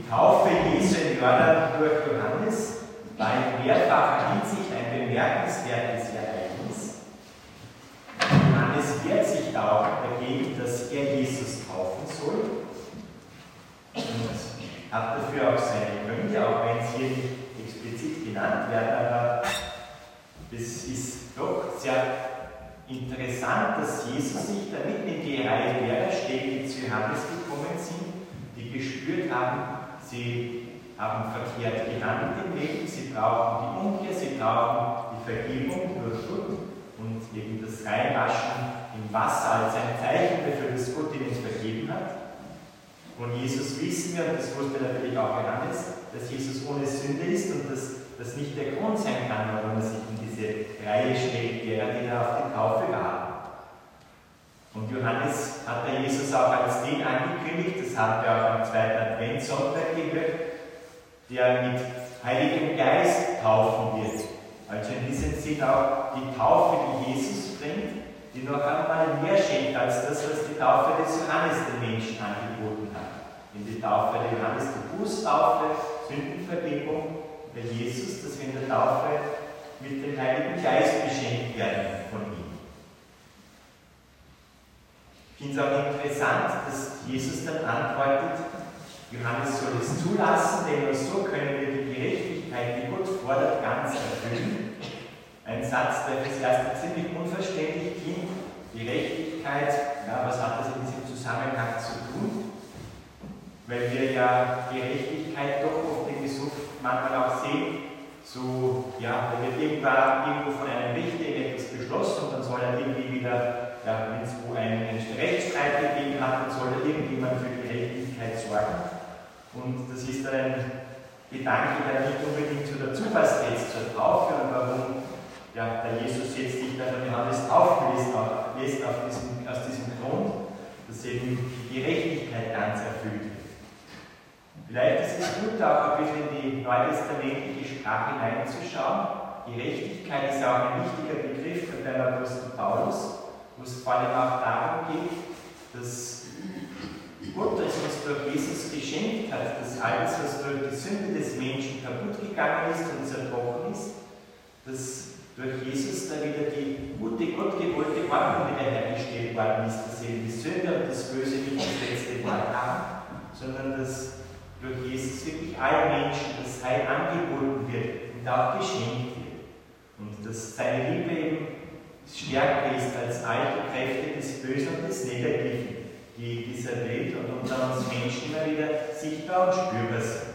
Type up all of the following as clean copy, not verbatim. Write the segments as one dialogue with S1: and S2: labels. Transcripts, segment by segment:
S1: Die Taufe Jesu in Jordan durch Johannes war in mehrfacher Hinsicht ein bemerkenswertes Ereignis. Johannes wehrt sich auch dagegen, dass er Jesus taufen soll und hat dafür auch seine Gründe, auch wenn sie hier nicht explizit genannt werden, aber es ist doch sehr interessant, dass Jesus sich damit in die Reihe derer stellt, die zu Johannes gekommen sind, die gespürt haben, sie haben verkehrt gehandelt im Leben, sie brauchen die Umkehr, sie brauchen die Vergebung durch Gott und eben das Reinwaschen im Wasser als ein Zeichen dafür, dass Gott ihnen vergeben hat. Von Jesus wissen wir, und das wusste natürlich auch Johannes, dass Jesus ohne Sünde ist und dass das nicht der Grund sein kann, warum er sich in diese Reihe stellt, derer, die da auf die Taufe warten. Und Johannes hat da Jesus auch als den angekündigt, das haben wir auch am 2. Adventssonntag gehört, der mit Heiligem Geist taufen wird. Also in diesem Sinn auch die Taufe, die Jesus bringt, die noch einmal mehr schenkt als das, was die Taufe des Johannes den Menschen angeboten hat. In die Taufe der Johannes die Bußtaufe, Sündenvergebung, bei Jesus, dass wir in der Taufe mit dem Heiligen Geist beschenkt werden von ihm. Ich finde es auch interessant, dass Jesus dann antwortet, Johannes soll es zulassen, denn nur so können wir die Gerechtigkeit, die Gott fordert, ganz erfüllen. Ein Satz, der fürs Erste ziemlich unverständlich klingt. Gerechtigkeit, ja, was hat das in diesem Zusammenhang zu tun? Weil wir ja Gerechtigkeit doch oft irgendwie so manchmal auch sehen, so, ja, da wird irgendwo von einem Richter etwas beschlossen und dann soll er irgendwie wieder, ja, wenn es wo einen Rechtsstreit gegeben hat, dann soll er irgendjemand für Gerechtigkeit sorgen. Und das ist dann ein Gedanke, der nicht unbedingt zu dazu passt jetzt zur Taufe und warum ja, der Jesus jetzt sich da von Johannes taufen lässt aus diesem Grund, dass eben die Gerechtigkeit ganz erfüllt wird. Vielleicht ist es gut, auch ein bisschen in die neutestamentliche Sprache hineinzuschauen. Gerechtigkeit ist auch ein wichtiger Begriff beim Apostel Paulus, wo es vor allem auch darum geht, dass Gott es uns durch Jesus geschenkt hat, dass alles, was durch die Sünde des Menschen kaputt gegangen ist und zerbrochen ist, dass durch Jesus da wieder die gute, gottgewollte Ordnung wiederhergestellt worden ist, dass eben die Sünde und das Böse nicht das letzte Wort haben, sondern dass durch Jesus wirklich allen Menschen das Heil angeboten wird und auch geschenkt wird. Und dass seine Liebe eben stärker ist als all die Kräfte des Bösen und des Negativen, die in dieser Welt und unter uns Menschen immer wieder sichtbar und spürbar sind.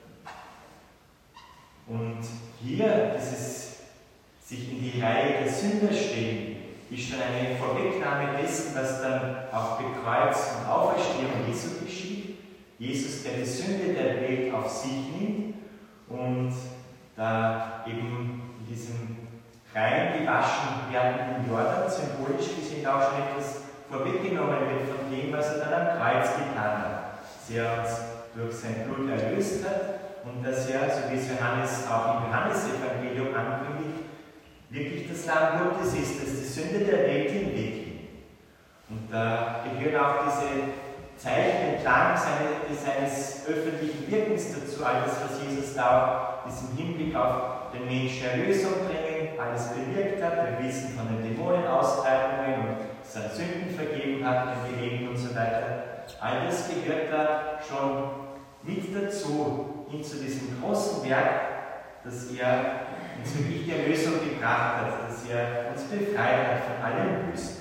S1: Und hier dieses sich in die Reihe der Sünder stellen, ist schon eine Vorwegnahme dessen, was dann auch bei Kreuz und Auferstehung Jesu geschieht. Jesus, der die Sünde der Welt auf sich nimmt und da eben in diesem rein gewaschen werden im Jordan, symbolisch gesehen auch schon etwas vorweggenommen wird von dem, was er dann am Kreuz getan hat. Dass er uns durch sein Blut erlöst hat und dass er, so wie es Johannes auch im Johannesevangelium ankündigt, wirklich das Lamm Gottes ist, das die Sünde der Welt hinwegnimmt. Und da gehören auch diese Zeichen entlang seines öffentlichen Wirkens dazu, alles, was Jesus da auch diesem Hinblick auf den Menschen Erlösung bringen, alles bewirkt hat. Wir wissen von den Dämonenaustreibungen und dass er Sünden vergeben hat, im Leben und so weiter. All das gehört da schon mit dazu, hin zu diesem großen Werk, dass er uns wirklich die Erlösung gebracht hat, dass er uns befreit hat von allem Bösen.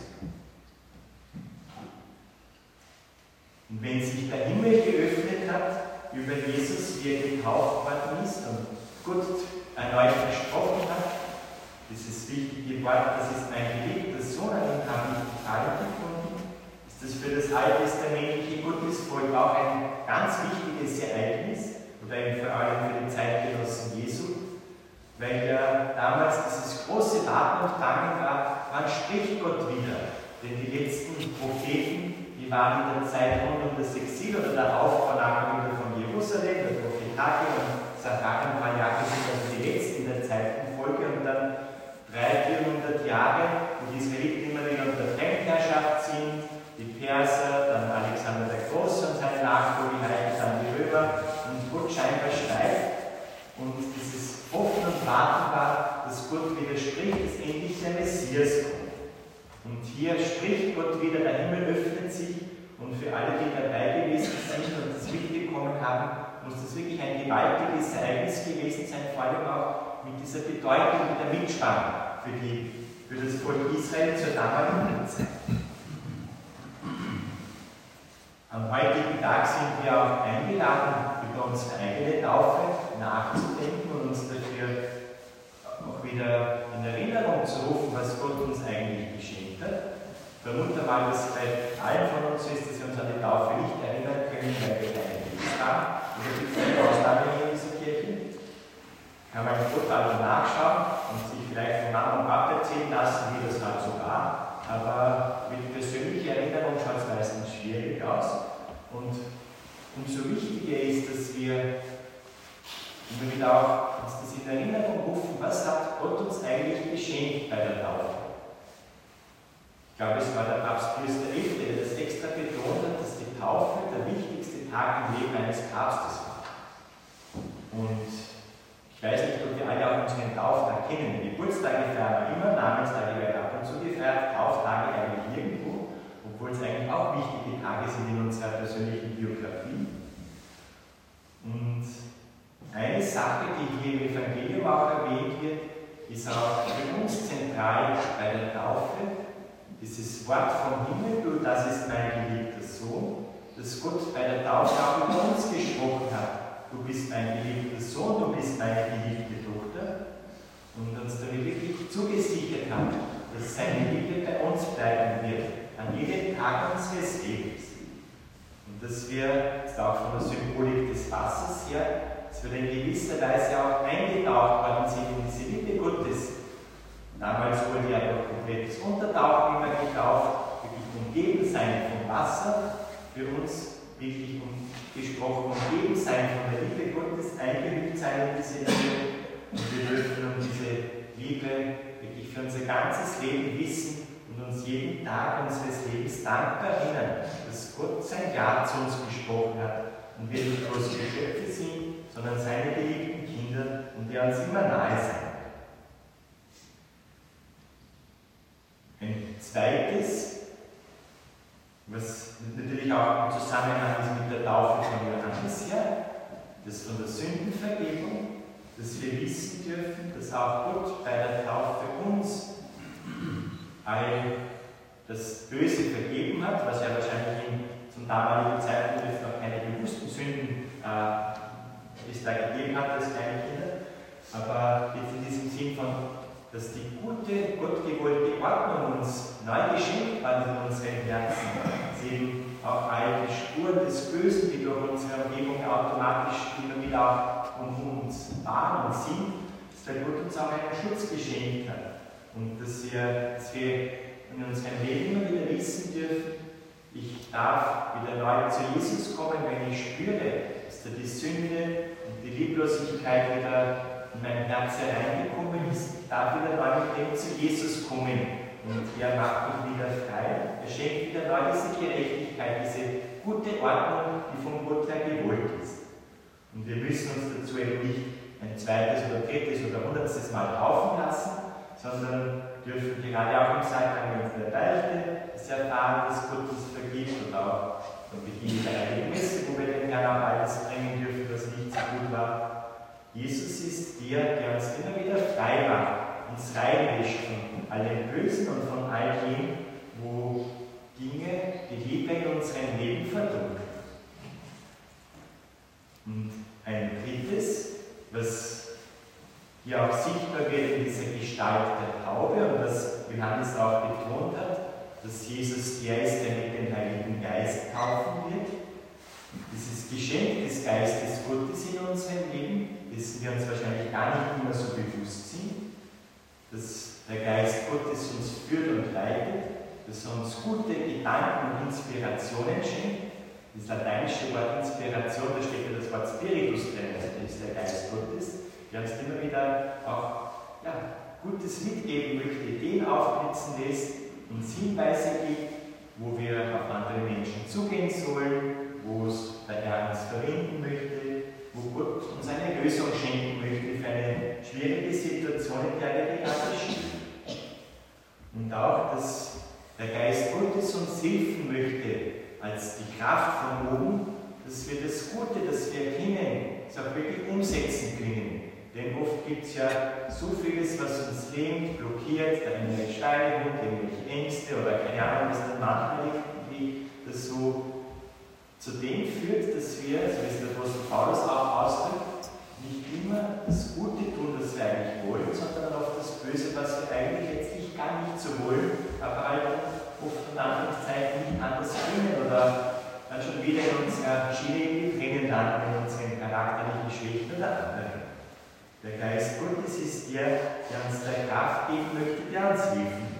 S1: Und wenn sich der Himmel geöffnet hat über Jesus, wie er getauft worden ist und Gott erneut versprochen hat, dieses wichtige Wort, das ist mein geliebter Sohn, an ihn habe ich Gefallen gefunden, ist das für das alttestamentliche Gottesvolk auch ein ganz wichtiges Ereignis, oder eben vor allem für die Zeitgenossen Jesu, weil ja damals dieses große Warten und Bangen war, wann spricht Gott wieder? Denn die letzten Propheten, die waren in der Zeit rund um das Exil oder der Aufbau nachher wieder von Jerusalem, der Prophet Haggai und Sacharja und Malachi sind also die letzten der Zeitenfolge und dann 300, 400 Jahre, wo die Israeliten immer wieder unter Fremdherrschaft sind, die Perser, dann Alexander der Große und seine Nachfolger, dann die Römer und Gott scheinbar schweigt und dieses Hoffen und Warten war, dass Gott widerspricht, dass endlich der Messias kommt. Und hier spricht Gott wieder, der Himmel öffnet sich und für alle, die dabei gewesen sind und das mitbekommen haben, muss das wirklich ein gewaltiges Ereignis gewesen sein, vor allem auch mit dieser Bedeutung, mit der Mitspannung für das Volk Israel zur damaligen Zeit. Am heutigen Tag sind wir auch eingeladen, über unsere eigene Taufe nachzudenken und uns dafür auch wieder in Erinnerung zu rufen, was Gott uns eigentlich geschenkt hat. Ich vermute mal, dass bei allen von uns ist, dass wir uns an die Taufe nicht erinnern können, weil wir keine Babys haben. Oder gibt es eine Ausnahme in dieser Kirche? Kann man im Fotoalbum nachschauen und sich vielleicht von Mama und Papa erzählen lassen, wie das halt so war. Aber mit persönlicher Erinnerung schaut es meistens schwierig aus. Und umso wichtiger ist, dass wir immer wieder auch uns das in Erinnerung rufen, was hat Gott uns eigentlich geschenkt bei der Taufe. Ich glaube, es war der Papst Pius XI, der das extra betont hat, dass die Taufe der wichtigste Tag im Leben eines Papstes war. Und ich weiß nicht, ob wir alle auch unseren Tauftag kennen. Geburtstage feiern wir immer, Namenstage werden ab und zu gefeiert, Tauftage eigentlich irgendwo, obwohl es eigentlich auch wichtige Tage sind in unserer persönlichen Biografie. Und eine Sache, die hier im Evangelium auch erwähnt wird, ist auch für uns zentral bei der Taufe. Dieses Wort vom Himmel, du, das ist mein geliebter Sohn, das Gott bei der Taufe auch über uns gesprochen hat. Du bist mein geliebter Sohn, du bist meine geliebte Tochter. Und uns damit wirklich zugesichert hat, dass seine Liebe bei uns bleiben wird, an jedem Tag unseres Lebens. Und dass wir, jetzt auch von der Symbolik des Wassers her, dass wir in gewisser Weise auch eingetaucht worden sind in diese Liebe Gottes. Damals wurde ja noch komplettes Untertauchen immer getauft, wirklich umgeben sein vom Wasser, für uns wirklich gesprochen, umgeben sein von der Liebe Gottes, eingehüllt sein in diese Liebe. Und wir dürfen um diese Liebe wirklich für unser ganzes Leben wissen und uns jeden Tag unseres Lebens dankbar erinnern, dass Gott sein Ja zu uns gesprochen hat und wir nicht bloß Geschöpfe sind, sondern seine geliebten Kinder und der uns immer nahe sein. Ein zweites, was natürlich auch im Zusammenhang ist mit der Taufe von Johannes her, das von der Sündenvergebung, dass wir wissen dürfen, dass auch Gott bei der Taufe uns all das Böse vergeben hat, was ja wahrscheinlich zum damaligen Zeitpunkt jetzt noch keine bewussten Sünden es da gegeben hat als kleine Kinder, aber jetzt in diesem Sinn von, dass die gute, gottgewollte Ordnung uns neu geschenkt wird in unseren Herzen, dass eben auch all die Spuren des Bösen, die durch unsere Umgebung automatisch immer wieder auch um uns waren und sind, dass der Gott uns auch einen Schutz geschenkt hat. Und dass wir in unserem Leben immer wieder wissen dürfen, ich darf wieder neu zu Jesus kommen, wenn ich spüre, dass da die Sünde und die Lieblosigkeit wieder in mein Herz hereingekommen ist. Ich darf wieder neu mit dem zu Jesus kommen und er macht mich wieder frei. Er schenkt wieder neu diese Gerechtigkeit, diese gute Ordnung, die von Gott her gewollt ist. Und wir müssen uns dazu eben nicht ein zweites oder drittes oder 100. Mal taufen lassen, sondern dürfen gerade auch im Sakrament der Beichte das erfahren, dass Gott uns vergibt, und auch am Beginn der Heiligen Messe, wo wir den Herrn auch alles bringen dürfen, was nicht so gut war. Jesus ist der uns immer wieder frei macht, uns reinwäscht von allem Bösen und von all dem, wo Dinge die Liebe in unserem Leben verdrücken. Und ein drittes, was hier auch sichtbar wird in dieser Gestalt der Taube und was Johannes auch betont hat, dass Jesus der ist, der mit dem Heiligen Geist taufen wird. Dieses Geschenk des Geistes Gottes in unserem Leben, dessen wir uns wahrscheinlich gar nicht immer so bewusst sind, dass der Geist Gottes uns führt und leitet, dass er uns gute Gedanken und Inspirationen schenkt. Das lateinische Wort Inspiration, da steht ja das Wort Spiritus drin, also das ist der Geist Gottes, der uns immer wieder auch Gutes mitgeben möchte, Ideen aufblitzen lässt, uns Hinweise gibt, wo wir auf andere Menschen zugehen sollen, wo es der Herr uns verwenden möchte, wo Gott uns eine Lösung schenken möchte für eine schwierige Situation, in der wir gerade stehen. Und auch, dass der Geist Gottes uns helfen möchte, als die Kraft von oben, dass wir das Gute, das wir erkennen, es auch wirklich umsetzen können. Denn oft gibt es ja so vieles, was uns lähmt, blockiert, der innere Schweinehund, irgendwelche Ängste oder keine Ahnung, was dann manchmal irgendwie das so zu dem führt, dass wir, so wie es der Apostel Paulus auch ausdrückt, nicht immer das Gute tun, das wir eigentlich wollen, sondern auch das Böse, was wir eigentlich letztlich gar nicht so wollen, aber halt oft in Anführungszeichen nicht anders können oder dann schon wieder in unserer Schiene drinnen landen, in unseren charakterlichen Schwächen oder anderen. Der Geist Gottes ist der uns der Kraft geben möchte, der uns hilft.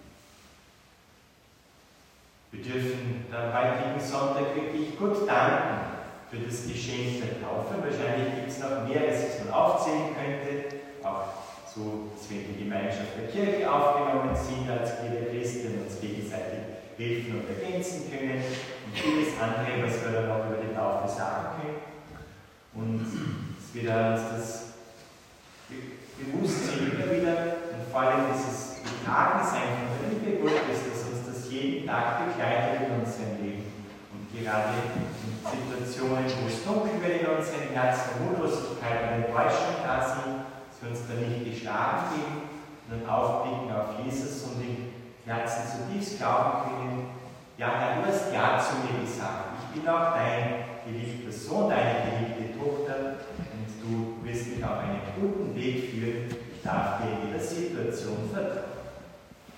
S1: Wir dürfen am heutigen Sonntag wirklich Gott danken für das Geschenk der Taufe. Wahrscheinlich gibt es noch mehr, das man aufzählen könnte. Auch so, dass wir in die Gemeinschaft der Kirche aufgenommen sind, als jeder Christ, und uns gegenseitig helfen und ergänzen können. Und vieles andere, was wir dann noch über die Taufe sagen können. Und dass wir uns das Bewusstsein immer wieder und vor allem dieses Getragensein von der Liebe Gottes, dass uns das jeden Tag begleitet in unserem Leben. Und gerade in Situationen, wo es dunkel wird in unseren Herzen, Mutlosigkeit und Enttäuschung da sind, dass wir uns da nicht geschlagen geben, sondern aufblicken auf Jesus und im Herzen zutiefst glauben können, ja Herr, du hast Ja zu mir gesagt, ich bin auch dein geliebter Sohn, deine geliebte Tochter, und du wirst mich auf einen guten Weg führen. Ich darf dir in jeder Situation vertrauen.